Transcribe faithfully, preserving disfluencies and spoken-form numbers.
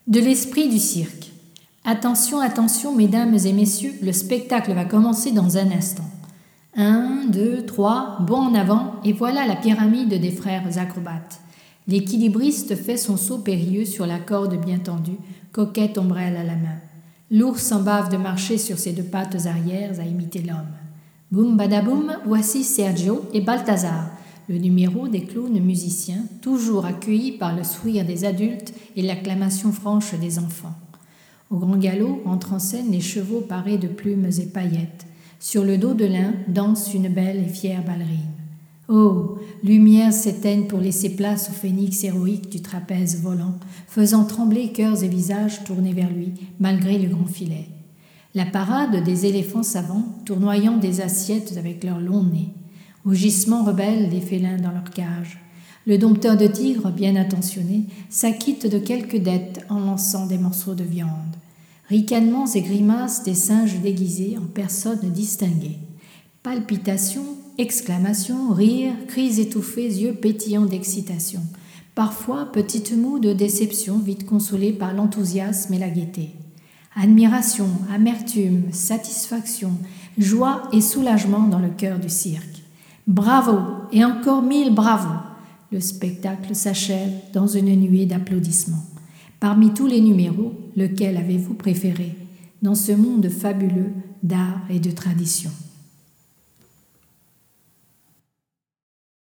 De l'esprit du cirque. Attention, attention, mesdames et messieurs, le spectacle va commencer dans un instant. Un, deux, trois, bond en avant, et voilà la pyramide des frères acrobates. L'équilibriste fait son saut périlleux sur la corde bien tendue, coquette ombrelle à la main. L'ours s'en bave de marcher sur ses deux pattes arrière à imiter l'homme. Boum badaboum, voici Sergio et Balthazar, le numéro des clowns musiciens, toujours accueilli par le sourire des adultes et l'acclamation franche des enfants. Au grand galop entrent en scène les chevaux parés de plumes et paillettes. Sur le dos de l'un danse une belle et fière ballerine. Oh, lumières s'éteignent pour laisser place au phénix héroïque du trapèze volant, faisant trembler cœurs et visages tournés vers lui, malgré le grand filet. La parade des éléphants savants, tournoyant des assiettes avec leurs longs nez. Au gisement rebelle des félins dans leur cage. Le dompteur de tigres, bien intentionné, s'acquitte de quelques dettes en lançant des morceaux de viande. Ricanements et grimaces des singes déguisés en personnes distinguées. Palpitations, exclamations, rires, cris étouffés, yeux pétillants d'excitation. Parfois, petites moues de déception vite consolées par l'enthousiasme et la gaieté. Admiration, amertume, satisfaction, joie et soulagement dans le cœur du cirque. Bravo et encore mille bravos. Le spectacle s'achève dans une nuée d'applaudissements. Parmi tous les numéros, lequel avez-vous préféré dans ce monde fabuleux d'art et de tradition ?